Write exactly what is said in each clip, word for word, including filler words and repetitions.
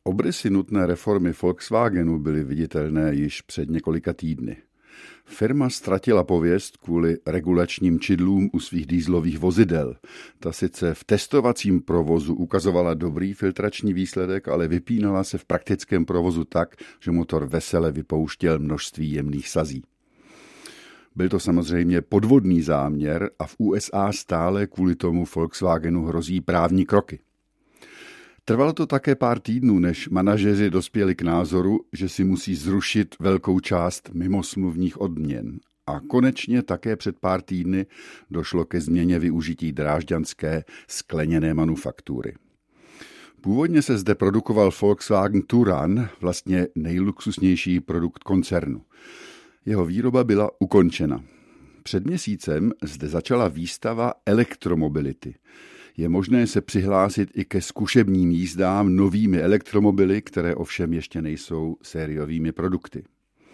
Obrysy nutné reformy Volkswagenu byly viditelné již před několika týdny. Firma ztratila pověst kvůli regulačním čidlům u svých dieselových vozidel. Ta sice v testovacím provozu ukazovala dobrý filtrační výsledek, ale vypínala se v praktickém provozu tak, že motor vesele vypouštěl množství jemných sazí. Byl to samozřejmě podvodný záměr a v U S A stále kvůli tomu Volkswagenu hrozí právní kroky. Trvalo to také pár týdnů, než manažeři dospěli k názoru, že si musí zrušit velkou část mimosmluvních odměn. A konečně také před pár týdny došlo ke změně využití drážďanské skleněné manufaktury. Původně se zde produkoval Volkswagen Touran, vlastně nejluxusnější produkt koncernu. Jeho výroba byla ukončena. Před měsícem zde začala výstava elektromobility. Je možné se přihlásit i ke zkušebním jízdám novými elektromobily, které ovšem ještě nejsou sériovými produkty.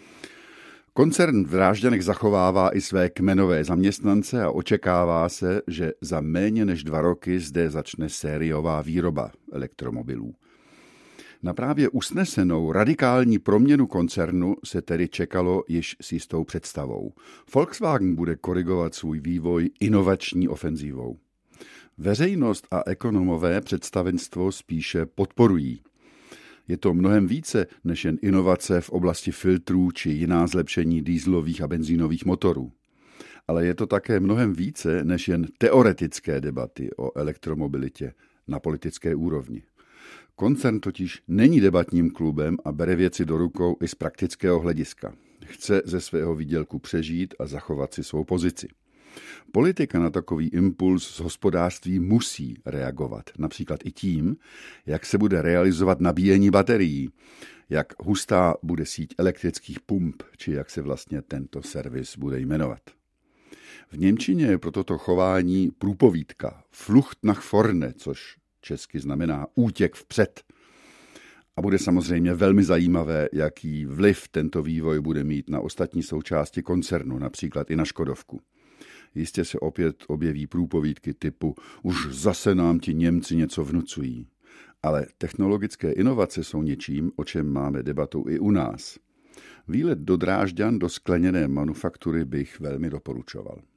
Koncern v Drážďanech zachovává i své kmenové zaměstnance a očekává se, že za méně než dva roky zde začne sériová výroba elektromobilů. Na právě usnesenou radikální proměnu koncernu se tedy čekalo již s jistou představou. Volkswagen bude korigovat svůj vývoj inovační ofenzívou. Veřejnost a ekonomové představenstvo spíše podporují. Je to mnohem více než jen inovace v oblasti filtrů či jiná zlepšení dieselových a benzínových motorů. Ale je to také mnohem více než jen teoretické debaty o elektromobilitě na politické úrovni. Koncern totiž není debatním klubem a bere věci do rukou i z praktického hlediska. Chce ze svého výdělku přežít a zachovat si svou pozici. Politika na takový impuls z hospodářství musí reagovat, například i tím, jak se bude realizovat nabíjení baterií, jak hustá bude síť elektrických pump, či jak se vlastně tento servis bude jmenovat. V němčině je pro toto chování průpovídka Flucht nach vorne, což česky znamená útěk vpřed. A bude samozřejmě velmi zajímavé, jaký vliv tento vývoj bude mít na ostatní součásti koncernu, například i na Škodovku. Jistě se opět objeví průpovídky typu už zase nám ti Němci něco vnucují. Ale technologické inovace jsou něčím, o čem máme debatu i u nás. Výlet do Drážďan do skleněné manufaktury bych velmi doporučoval.